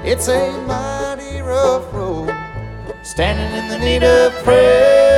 It's a mighty rough road, standing in the need of prayer.